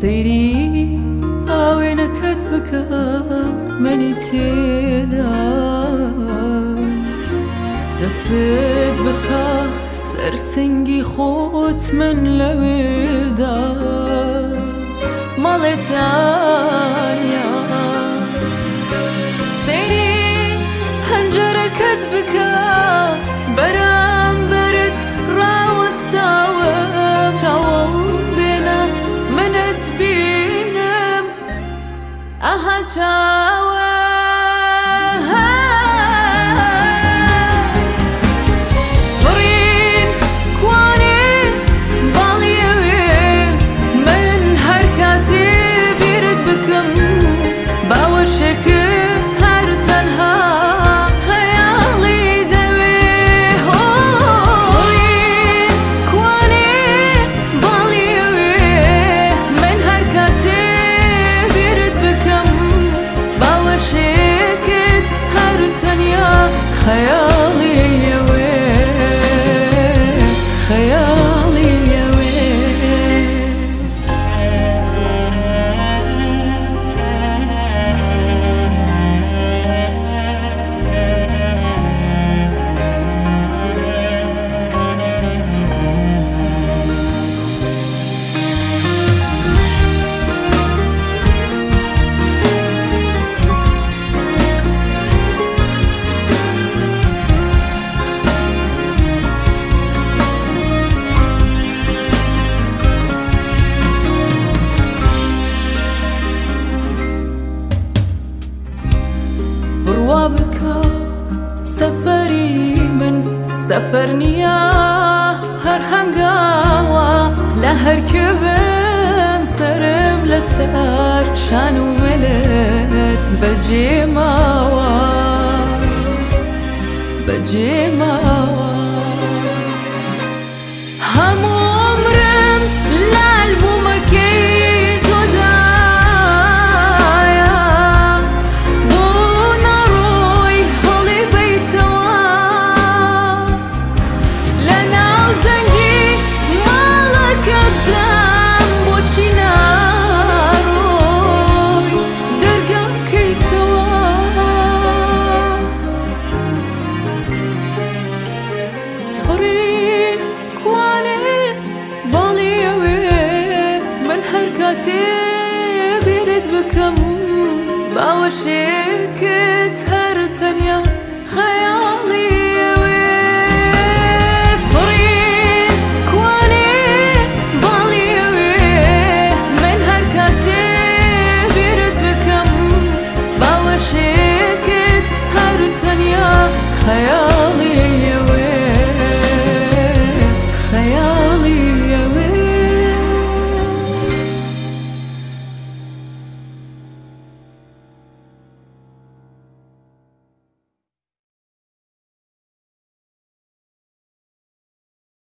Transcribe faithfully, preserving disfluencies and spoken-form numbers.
سەیری ئاوێنەکەت بکە منی تێدا دەستت بخە سەرسنگی خۆت من لەوێدا ماڵێتانیا سەیری هەنجەرەکەت بکە بەرامبەرت ڕاوەستاوە چاوەڵ بێنە منت بینم ئەها چاوە خيالي يا وين خيالي يا وين بکە سەفەری من سەفەر نییە هەر هەنگاوە لە هەرکەوێم سرم لەسەر شان و مەلت بەجێ ماوە بەجێ ماوە هەموو عمرم لە ئەلبومەکەی بیرت بکەم باوەشێکت هەر تەنیا خەیاڵی